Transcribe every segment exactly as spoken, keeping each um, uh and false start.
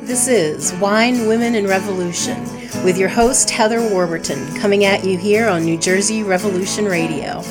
This is Wine, Women, and Revolution with your host, Heather Warburton, coming at you here on New Jersey Revolution Radio.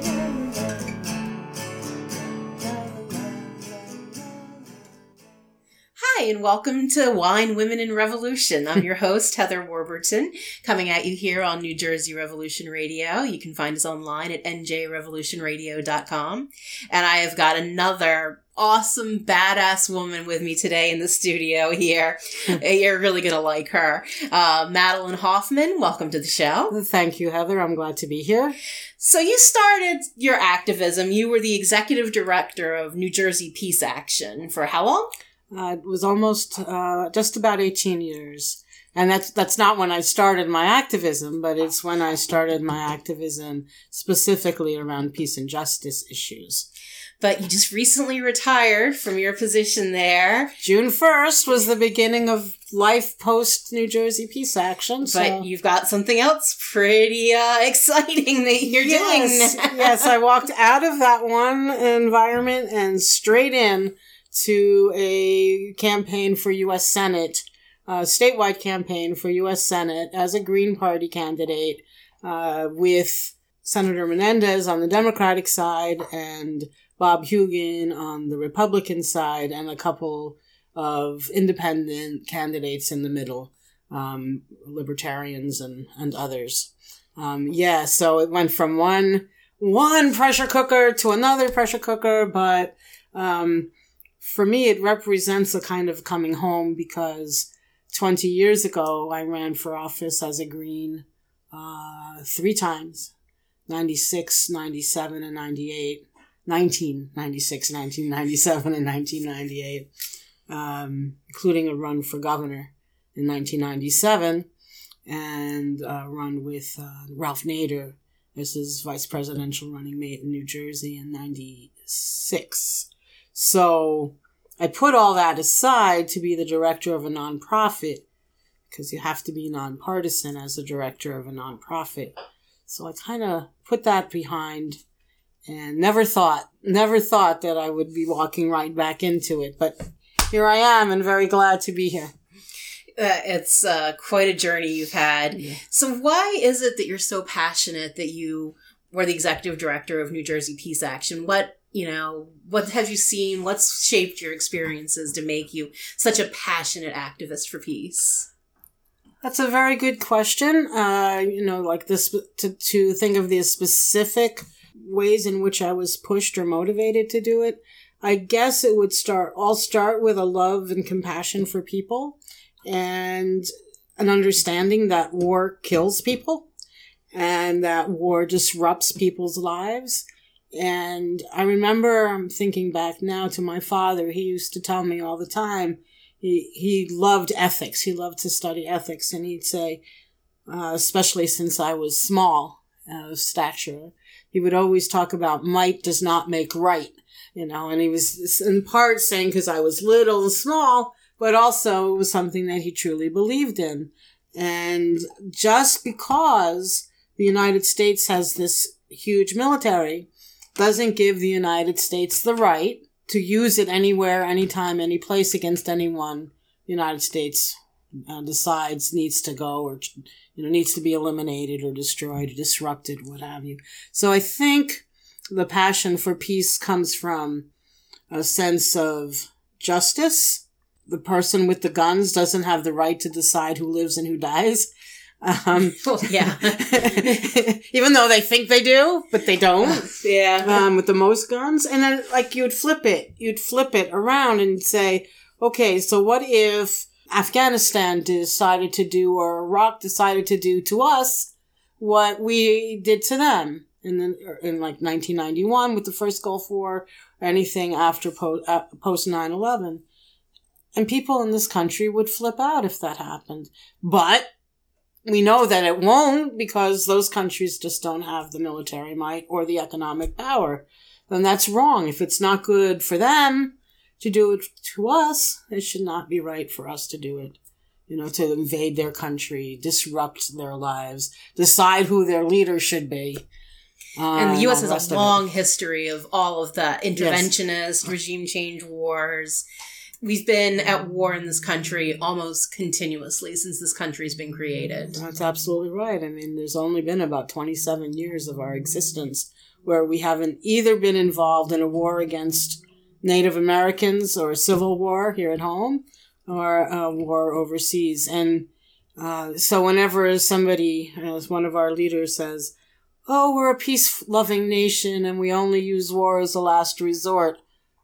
Hi, and welcome to Wine, Women, and Revolution. I'm your host, Heather Warburton, coming at you here on New Jersey Revolution Radio. You can find us online at n j revolution radio dot com. And I have got another awesome, badass woman with me today in the studio here. You're really going to like her. Uh, Madeline Hoffman, welcome to the show. Thank you, Heather. I'm glad to be here. So you started your activism. You were the executive director of New Jersey Peace Action for how long? Uh, it was almost uh, just about eighteen years. And that's that's not when I started my activism, but it's when I started my activism specifically around peace and justice issues. But you just recently retired from your position there. June first was the beginning of life post New Jersey Peace Action. So. But you've got something else pretty uh, exciting that you're yes, doing now. Yes, I walked out of that one environment and straight in to a campaign for U S Senate, a statewide campaign for U S Senate as a Green Party candidate uh, with Senator Menendez on the Democratic side and Bob Hugin on the Republican side and a couple of independent candidates in the middle, um, libertarians and, and others. Um, yeah, so it went from one one pressure cooker to another pressure cooker, but um, for me it represents a kind of coming home because twenty years ago I ran for office as a Green uh, three times, ninety-six, ninety-seven, and ninety-eight. nineteen ninety-six, nineteen ninety-seven, and nineteen ninety-eight, um, including a run for governor in nineteen ninety-seven, and a run with uh, Ralph Nader as his vice presidential running mate in New Jersey in ninety-six. So I put all that aside to be the director of a nonprofit, because you have to be nonpartisan as a director of a nonprofit. So I kind of put that behind and never thought, never thought that I would be walking right back into it. But here I am and very glad to be here. Uh, it's uh, quite a journey you've had. Yeah. So why is it that you're so passionate that you were the executive director of New Jersey Peace Action? What, you know, what have you seen? What's shaped your experiences to make you such a passionate activist for peace? That's a very good question. Uh, you know, like this, to, to think of the specific ways in which I was pushed or motivated to do it. I guess it would start, all start with a love and compassion for people and an understanding that war kills people and that war disrupts people's lives. And I remember, I'm thinking back now to my father, he used to tell me all the time, he, he loved ethics. He loved to study ethics. And he'd say, uh, especially since I was small, uh, stature, he would always talk about might does not make right, you know, and he was in part saying because I was little and small, but also it was something that he truly believed in. And just because the United States has this huge military doesn't give the United States the right to use it anywhere, anytime, any place against anyone the United States uh, decides needs to go or, you know, needs to be eliminated or destroyed or disrupted, what have you. So I think the passion for peace comes from a sense of justice. The person with the guns doesn't have the right to decide who lives and who dies. Um, well, yeah. Even though they think they do, but they don't. Yeah. Um, with the most guns. And then, like, you'd flip it. You'd flip it around and say, okay, so what if Afghanistan decided to do, or Iraq decided to do to us what we did to them in the, in like nineteen ninety-one with the first Gulf War, or anything after po- uh, post nine eleven. And people in this country would flip out if that happened. But we know that it won't because those countries just don't have the military might or the economic power. Then that's wrong. If it's not good for them to do it to us, it should not be right for us to do it. You know, to invade their country, disrupt their lives, decide who their leader should be. Uh, and the U S and has a long history of all of the interventionist, yes. regime change wars. we've been at war in this country almost continuously since this country's been created. That's absolutely right. I mean, there's only been about twenty-seven years of our existence where we haven't either been involved in a war against Native Americans or a civil war here at home or a war overseas. And uh, so whenever somebody, as one of our leaders says, oh, we're a peace-loving nation and we only use war as a last resort.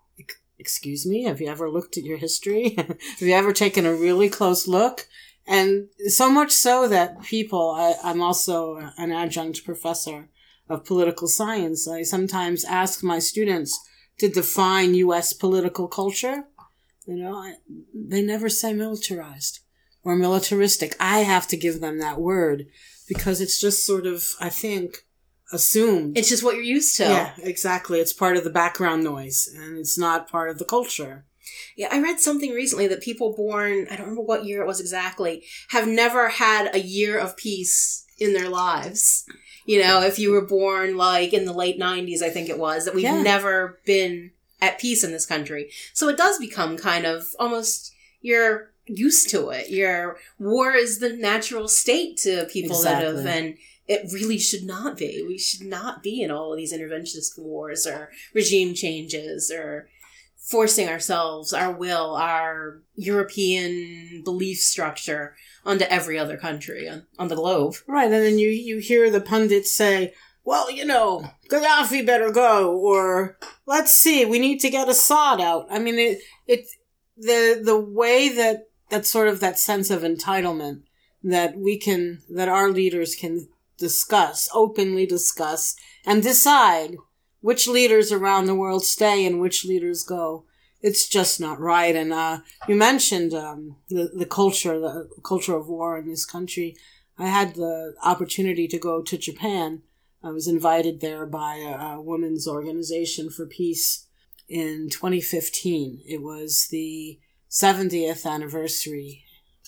Excuse me, have you ever looked at your history? Have you ever taken a really close look? And so much so that people, I, I'm also an adjunct professor of political science. I sometimes ask my students to define U S political culture. You know, I, they never say militarized or militaristic. I have to give them that word because it's just sort of, I think, assumed. It's just what you're used to. Yeah, exactly. It's part of the background noise, and it's not part of the culture. Yeah, I read something recently that people born, I don't remember what year it was exactly, have never had a year of peace in their lives. You know, if you were born like in the late nineties, I think it was, that we've yeah. never been at peace in this country. So it does become kind of almost, you're used to it. Your war is the natural state to people exactly. that have, and it really should not be. We should not be in all of these interventionist wars or regime changes or forcing ourselves, our will, our European belief structure onto every other country on, on the globe. Right, and then you, you hear the pundits say, well, you know, Gaddafi better go, or let's see, we need to get Assad out. I mean, it, it the the way that, that sort of that sense of entitlement that we can, that our leaders can discuss, openly discuss, and decide which leaders around the world stay and which leaders go. It's just not right. And uh, you mentioned um, the, the culture, the culture of war in this country. I had the opportunity to go to Japan. I was invited there by a, a women's organization for peace in twenty fifteen. It was the seventieth anniversary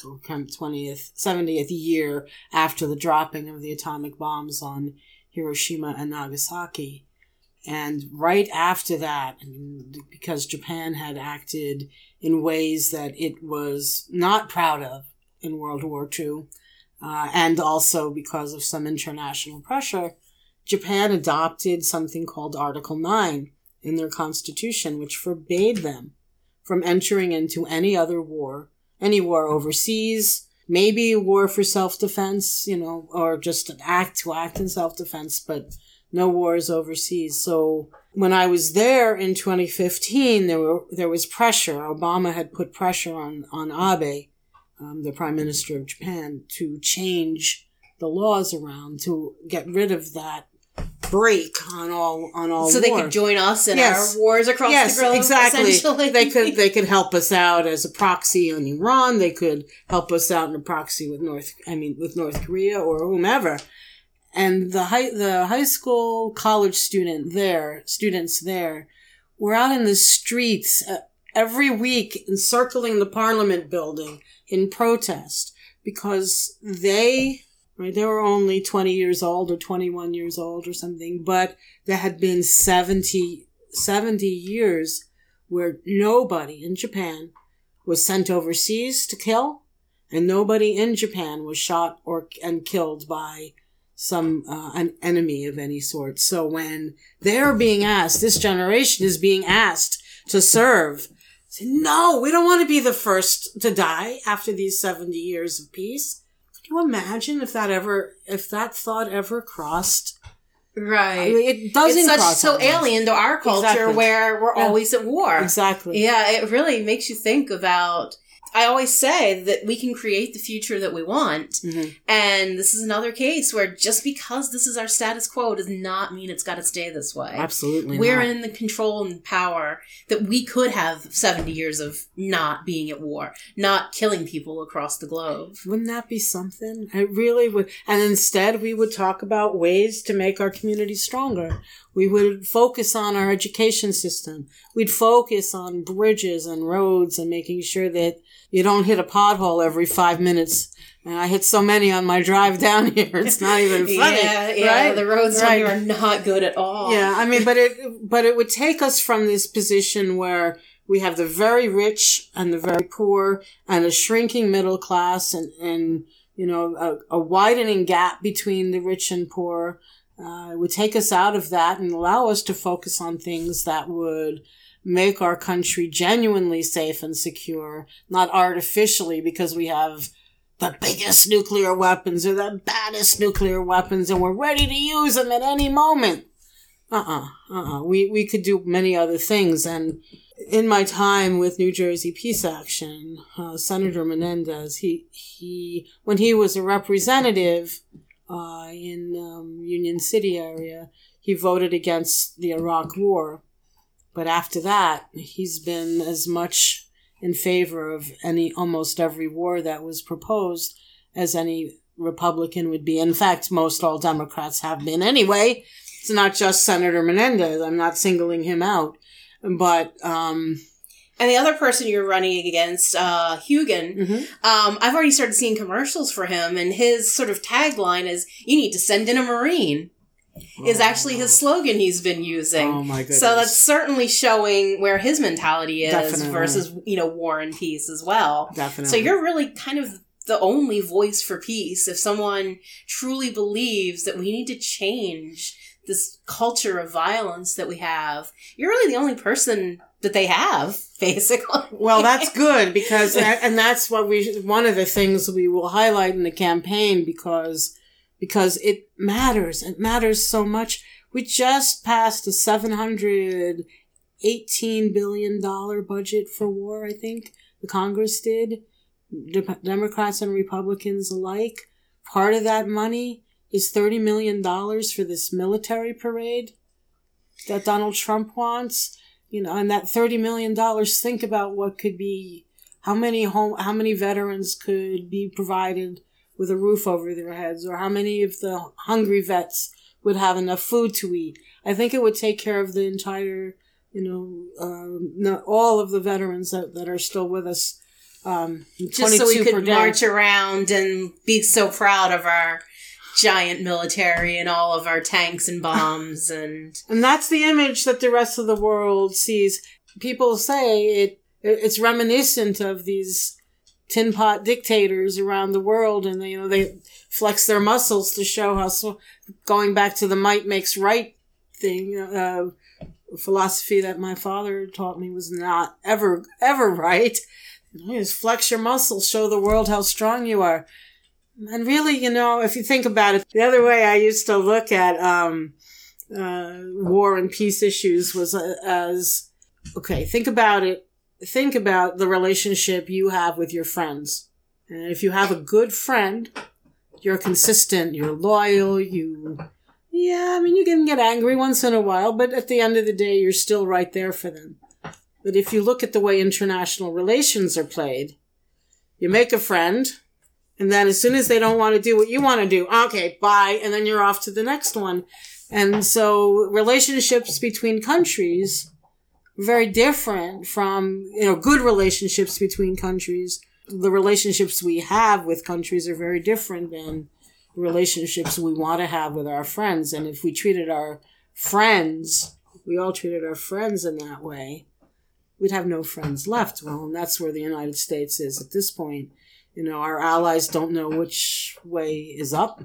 twentieth, seventieth year after the dropping of the atomic bombs on Hiroshima and Nagasaki. And right after that, I mean, because Japan had acted in ways that it was not proud of in World War Two, uh, and also because of some international pressure, Japan adopted something called Article nine in their constitution, which forbade them from entering into any other war, any war overseas, maybe a war for self-defense, you know, or just an act to act in self-defense, but no wars overseas. So when I was there in twenty fifteen, there were there was pressure. Obama had put pressure on, on Abe, um, the Prime Minister of Japan, to change the laws around, to get rid of that break on all on all so war. They could join us in yes. our wars across yes, the globe. Exactly. Essentially. They could they could help us out as a proxy on Iran. They could help us out in a proxy with North I mean with North Korea or whomever. And the high the high school college student there students there were out in the streets uh, every week encircling the Parliament building in protest because they Right, they were only twenty years old or twenty-one years old or something, but there had been seventy, seventy years where nobody in Japan was sent overseas to kill, and nobody in Japan was shot or and killed by some uh, an enemy of any sort. So when they're being asked, this generation is being asked to serve, say, no, we don't want to be the first to die after these seventy years of peace. Can you imagine if that ever, if that thought ever crossed? Right. I mean, it doesn't it's such, cross so alien to our culture exactly. where we're yeah. always at war. Exactly. Yeah, it really makes you think about, I always say that we can create the future that we want. Mm-hmm. And this is another case where just because this is our status quo does not mean it's got to stay this way. Absolutely We're not. in the control and power that we could have seventy years of not being at war, not killing people across the globe. Wouldn't that be something? I really would. And instead we would talk about ways to make our community stronger. We would focus on our education system. We'd focus on bridges and roads and making sure that you don't hit a pothole every five minutes. And I hit so many on my drive down here. It's not even funny. yeah, yeah. Right? The roads right. down here are not good at all. Yeah, I mean, but it, but it would take us from this position where we have the very rich and the very poor and a shrinking middle class and, and you know, a, a widening gap between the rich and poor. Uh, it would take us out of that and allow us to focus on things that would make our country genuinely safe and secure, not artificially because we have the biggest nuclear weapons or the baddest nuclear weapons and we're ready to use them at any moment. Uh-uh, uh-uh. We, we could do many other things. And in my time with New Jersey Peace Action, uh, Senator Menendez, he, he, when he was a representative, uh, in, um, Union City area, he voted against the Iraq War. But after that, he's been as much in favor of any, almost every war that was proposed as any Republican would be. In fact, most all Democrats have been anyway. It's not just Senator Menendez. I'm not singling him out. But, um... And the other person you're running against, uh, Hugin, mm-hmm. um, I've already started seeing commercials for him, and his sort of tagline is, you need to send in a Marine. Is actually his slogan he's been using. Oh my goodness. So that's certainly showing where his mentality is Definitely. versus, you know, war and peace as well. Definitely. So you're really kind of the only voice for peace. If someone truly believes that we need to change this culture of violence that we have, you're really the only person that they have, basically. Well, that's good because, and that's what we, one of the things we will highlight in the campaign because Because it matters. It matters so much. We just passed a seven hundred eighteen billion dollars budget for war, I think. The Congress did. De- Democrats and Republicans alike. Part of that money is thirty million dollars for this military parade that Donald Trump wants. You know, and that thirty million dollars, think about what could be, how many home, how many veterans could be provided with a roof over their heads, or how many of the hungry vets would have enough food to eat. I think it would take care of the entire, you know, um, not all of the veterans that, that are still with us. Um, Just so we could march around and be so proud of our giant military and all of our tanks and bombs. and And that's the image that the rest of the world sees. People say it. it's reminiscent of these tin pot dictators around the world, and they, you know, they flex their muscles to show how, so going back to the might makes right thing, uh, philosophy that my father taught me was not ever, ever right. You just flex your muscles, show the world how strong you are. And really, you know, if you think about it, the other way I used to look at, um, uh, war and peace issues was uh, as, okay, think about it. Think about the relationship you have with your friends. And if you have a good friend, you're consistent, you're loyal, you, yeah, I mean, you can get angry once in a while, but at the end of the day, you're still right there for them. But if you look at the way international relations are played, you make a friend, and then as soon as they don't want to do what you want to do, okay, bye, and then you're off to the next one. And so relationships between countries very different from, you know, good relationships between countries. The relationships we have with countries are very different than relationships we want to have with our friends. And if we treated our friends, we all treated our friends in that way, we'd have no friends left. Well, and that's where the United States is at this point. You know, our allies don't know which way is up.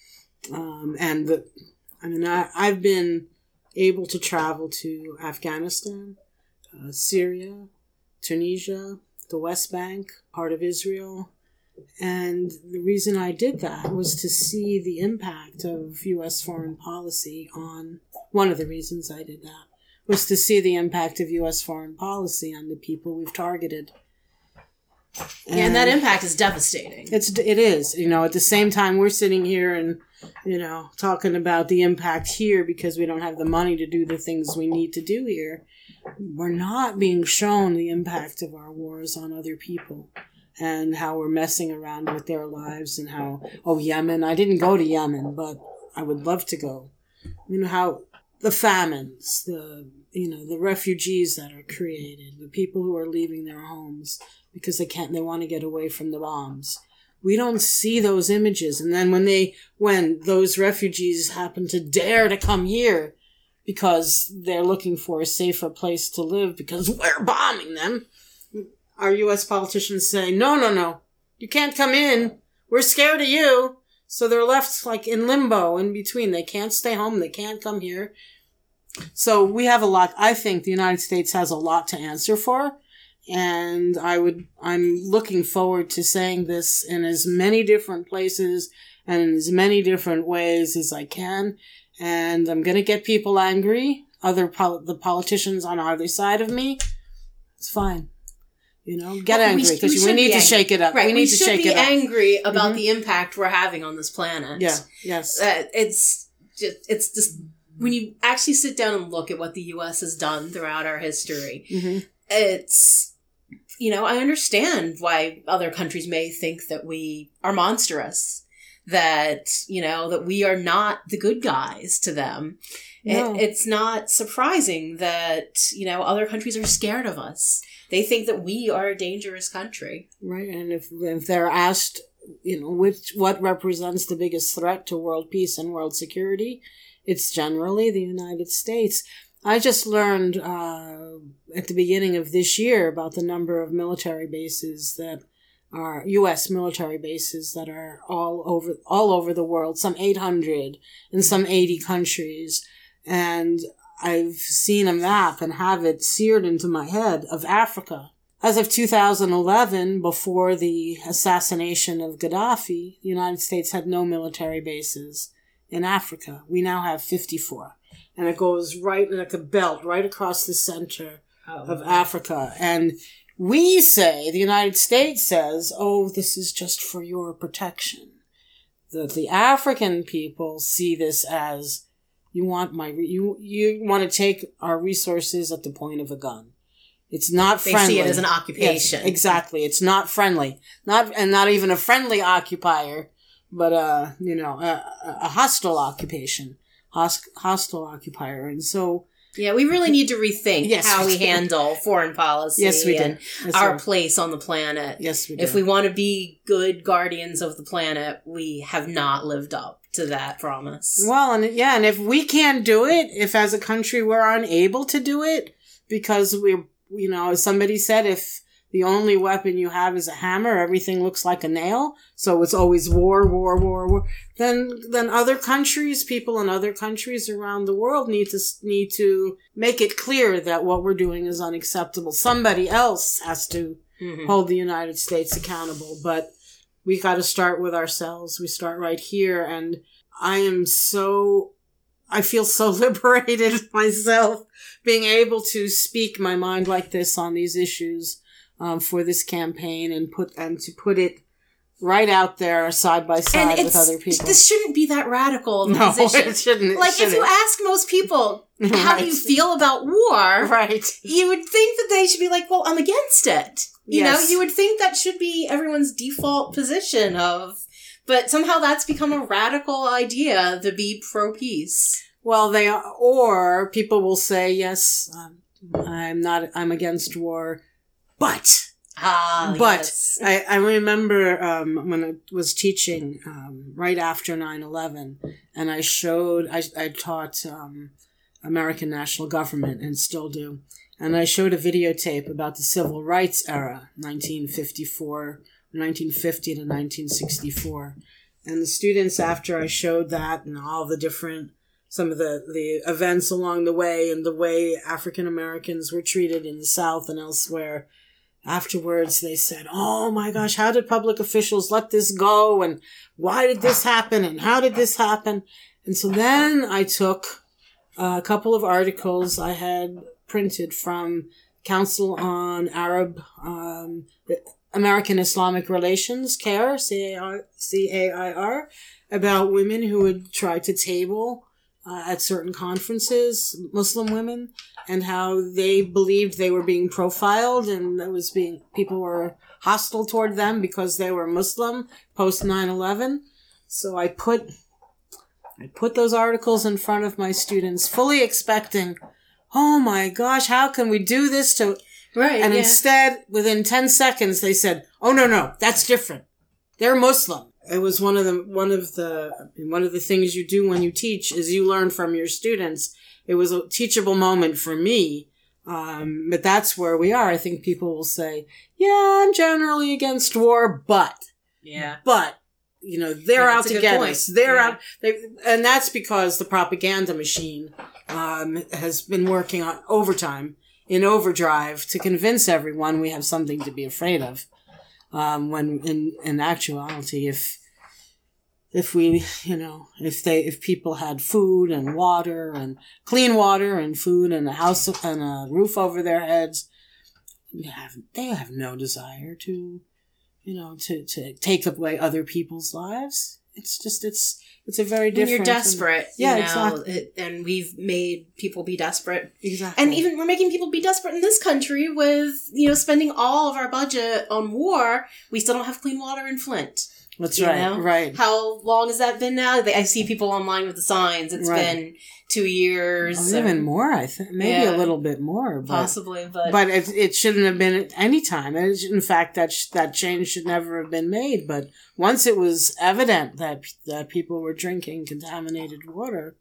Um, and the, I mean, I, I've been able to travel to Afghanistan, uh, Syria, Tunisia, the West Bank, part of Israel. And the reason I did that was to see the impact of U S foreign policy on, one of the reasons I did that, was to see the impact of U S foreign policy on the people we've targeted. And, yeah, and that impact is devastating. It's, it is. You know, at the same time, we're sitting here and, you know, talking about the impact here because we don't have the money to do the things we need to do here. We're not being shown the impact of our wars on other people and how we're messing around with their lives and how, oh, Yemen, I didn't go to Yemen, but I would love to go. You know, how the famines, the, you know, the refugees that are created, the people who are leaving their homes because they can't, they want to get away from the bombs. We don't see those images. And then when they, when those refugees happen to dare to come here, because they're looking for a safer place to live because we're bombing them. Our U S politicians say, no, no, no, you can't come in. We're scared of you. So they're left like in limbo in between. They can't stay home. They can't come here. So we have a lot. I think the United States has a lot to answer for. And I would, I'm looking forward to saying this in as many different places and in as many different ways as I can. And I'm going to get people angry, other pol- the politicians on either side of me. It's fine. You know, get well, angry because we, we, we need to angry. shake it up. Right. We need we to should shake be it up. angry about mm-hmm. the impact we're having on this planet. Yeah. Yes. Uh, it's just, it's just, when you actually sit down and look at what the U S has done throughout our history, mm-hmm. it's, you know, I understand why other countries may think that we are monstrous, that, you know, that we are not the good guys to them. No. It, it's not surprising that, you know, other countries are scared of us. They think that we are a dangerous country. Right. And if, if they're asked, you know, which, what represents the biggest threat to world peace and world security, it's generally the United States. I just learned uh, at the beginning of this year about the number of military bases that are U S military bases that are all over all over the world, some eight hundred in some eighty countries. And I've seen a map and have it seared into my head of Africa. As of two thousand eleven, before the assassination of Gaddafi, the United States had no military bases in Africa. We now have fifty-four. And it goes right like a belt right across the center oh, of Africa. And we say, the United States says, oh, this is just for your protection. The, the African people see this as, you want my, re- you, you want to take our resources at the point of a gun. It's not they friendly. They see it as an occupation. Yes, exactly. It's not friendly. Not, and not even a friendly occupier, but, uh, you know, a, a hostile occupation, Host, hostile occupier. And so, yeah, we really need to rethink yes, how we, we handle foreign policy yes, we and yes, our we place on the planet. Yes, we do. If we want to be good guardians of the planet, we have not lived up to that promise. Well, and yeah, and if we can't do it, if as a country we're unable to do it, because we're, you know, as somebody said, if the only weapon you have is a hammer, everything looks like a nail, so it's always war, war, war, war, then then other countries, people in other countries around the world need to need to make it clear that what we're doing is unacceptable. Somebody else has to mm-hmm. hold the United States accountable, but we got to start with ourselves. We start right here, and I am so, I feel so liberated myself being able to speak my mind like this on these issues. Um, for this campaign and put and to put it right out there side by side with other people. This shouldn't be that radical of a no, position. It shouldn't. It like shouldn't. if you ask most people how right. do you feel about war, right? You would think that they should be like, well, I'm against it. You yes. know, you would think that should be everyone's default position of, but somehow that's become a radical idea to be pro peace. Well, they are, or people will say, yes, um, I'm not. I'm against war. But, ah, but yes. I, I remember um, when I was teaching um, right after nine eleven, and I showed, I, I taught um, American national government and still do, and I showed a videotape about the civil rights era, nineteen fifty-four, nineteen fifty to nineteen sixty-four. And the students, after I showed that and all the different, some of the, the events along the way and the way African Americans were treated in the South and elsewhere, afterwards, they said, oh my gosh, how did public officials let this go? And why did this happen? And how did this happen? And so then I took a couple of articles I had printed from Council on Arab, um, American Islamic Relations, CAIR, C A I R, about women who would try to table Uh, at certain conferences, Muslim women, and how they believed they were being profiled and that was being, people were hostile toward them because they were Muslim post nine eleven. So I put, I put those articles in front of my students, fully expecting, oh my gosh, how can we do this to, right? And yeah. instead, within ten seconds, they said, oh no, no, that's different. They're Muslim. it was one of the one of the one of the things you do when you teach is you learn from your students. It was a teachable moment for me, um, but that's where we are. I think people will say, "Yeah, I'm generally against war, but yeah, but you know they're yeah, out to get point. us. They're yeah. out, they, and that's because the propaganda machine um, has been working on overtime in overdrive to convince everyone we have something to be afraid of." Um, when in, in actuality, if, if we, you know, if they, if people had food and water and clean water and food and a house and a roof over their heads, they have, they have no desire to, you know, to, to take away other people's lives. It's just, it's, it's a very different. When you're desperate. And, yeah, you know, exactly. It, and we've made people be desperate. Exactly. And even we're making people be desperate in this country with, you know, spending all of our budget on war. We still don't have clean water in Flint. That's you right. know? Right. How long has that been now? I see people online with the signs. It's right. been two years. Oh, even or, more, I think. Maybe yeah, a little bit more. But, possibly, but... But it, it shouldn't have been at any time. In fact, that sh- that change should never have been made. But once it was evident that that people were drinking contaminated water,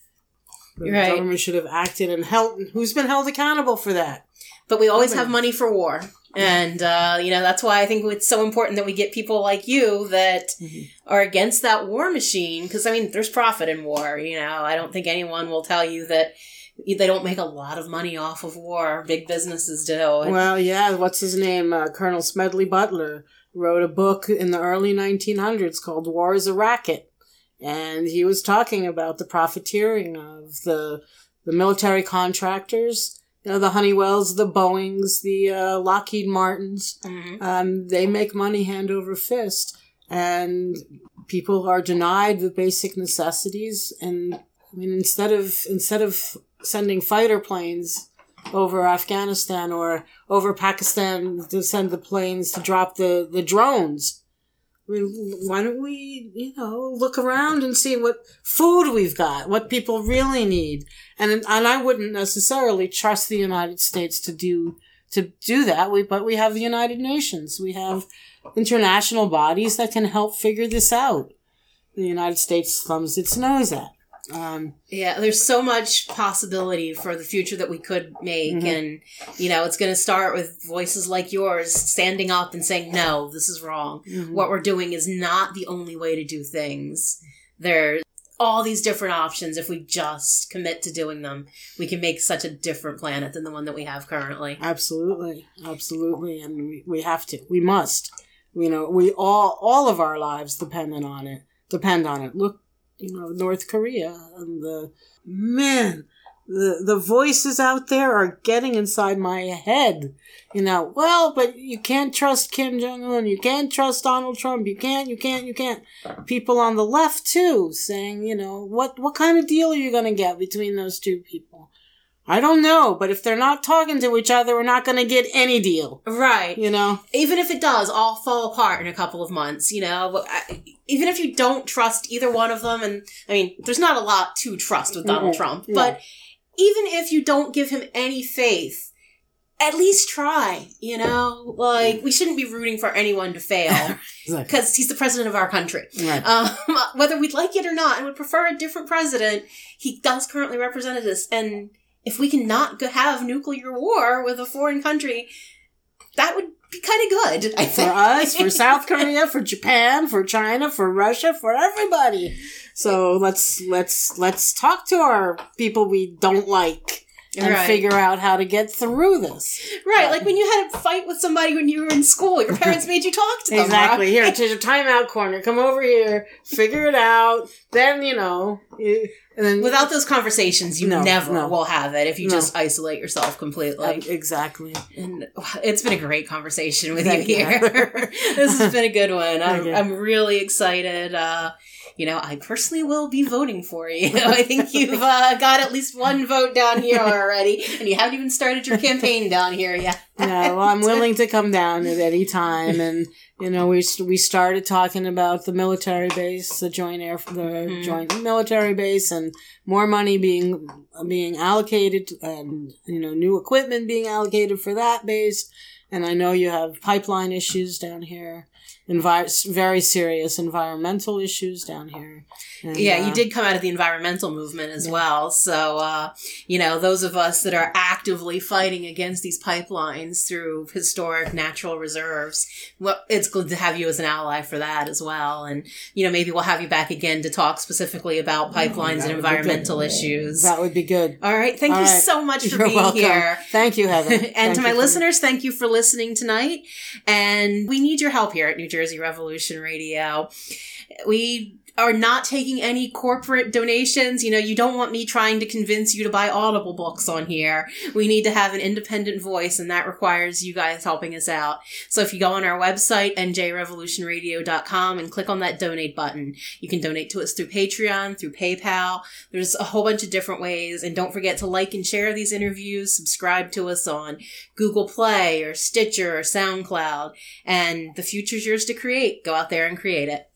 the right. government should have acted and held... Who's been held accountable for that? But we always have money for war. And, uh, you know, that's why I think it's so important that we get people like you that mm-hmm. are against that war machine. Because, I mean, there's profit in war, you know. I don't think anyone will tell you that they don't make a lot of money off of war. Big businesses do. Well, yeah, what's his name? Uh, Colonel Smedley Butler wrote a book in the early nineteen hundreds called War is a Racket. And he was talking about the profiteering of the the military contractors. You know, the Honeywells, the Boeings, the uh, Lockheed Martins, mm-hmm. um, they make money hand over fist. And people are denied the basic necessities. And, I mean, instead of instead of sending fighter planes over Afghanistan or over Pakistan to send the planes to drop the, the drones, I mean, why don't we, you know, look around and see what food we've got, what people really need. And and I wouldn't necessarily trust the United States to do to do that. We but we have the United Nations. We have international bodies that can help figure this out. The United States thumbs its nose at. Um, yeah, there's so much possibility for the future that we could make. Mm-hmm. And, you know, it's going to start with voices like yours standing up and saying, no, this is wrong. Mm-hmm. What we're doing is not the only way to do things. There's all these different options. If we just commit to doing them, we can make such a different planet than the one that we have currently. Absolutely. Absolutely. And we, we have to. We must. You know, we all, all of our lives dependent on it. Depend on it. Look, you know, North Korea and the, man, the, the voices out there are getting inside my head. You know, well, but you can't trust Kim Jong-un. You can't trust Donald Trump. You can't, you can't, you can't. People on the left too saying, you know, what, what kind of deal are you going to get between those two people? I don't know, but if they're not talking to each other, we're not going to get any deal. Right. You know? Even if it does all fall apart in a couple of months, you know, even if you don't trust either one of them, and, I mean, there's not a lot to trust with Donald mm-hmm. Trump, yeah. but even if you don't give him any faith, at least try, you know? Like, we shouldn't be rooting for anyone to fail, because exactly. he's the president of our country. Right. Um, whether we'd like it or not, and would prefer a different president, he does currently represent us, and if we can not have nuclear war with a foreign country, that would be kind of good, I think. For us, for South Korea, for Japan, for China, for Russia, for everybody. So let's let's let's talk to our people we don't like and right. figure out how to get through this. Right, but, like when you had a fight with somebody when you were in school, your parents made you talk to them. Exactly. Right? Here, to your timeout corner. Come over here, figure it out. Then, you know... You, And then, without those conversations, you no, never no. will have it if you no. just isolate yourself completely. Um, exactly. And it's been a great conversation with Thank you here. This has been a good one. I'm, you. I'm really excited. Uh, you know, I personally will be voting for you. I think you've uh, got at least one vote down here already, and you haven't even started your campaign down here yet. Yeah, well, I'm willing to come down at any time, and you know, we we started talking about the military base, the joint air, the mm-hmm. joint military base, and more money being being allocated, and you know, new equipment being allocated for that base, And I know you have pipeline issues down here, envi- very serious environmental issues down here. And, yeah, uh, you did come out of the environmental movement as yeah. well. So, uh, you know, those of us that are actively fighting against these pipelines through historic natural reserves, well, it's good to have you as an ally for that as well. And, you know, maybe we'll have you back again to talk specifically about pipelines oh, and environmental issues. That would be good. All right. Thank All you right. so much for You're being welcome. here. Thank you, Heather. and thank to my you listeners, me. Thank you for listening tonight. And we need your help here at New Jersey Revolution Radio. We are not taking any corporate donations. You know, you don't want me trying to convince you to buy Audible books on here. We need to have an independent voice, and that requires you guys helping us out. So if you go on our website, N J revolution radio dot com, and click on that donate button, you can donate to us through Patreon, through PayPal. There's a whole bunch of different ways. And don't forget to like and share these interviews. Subscribe to us on Google Play or Stitcher or SoundCloud. And the future's yours to create. Go out there and create it.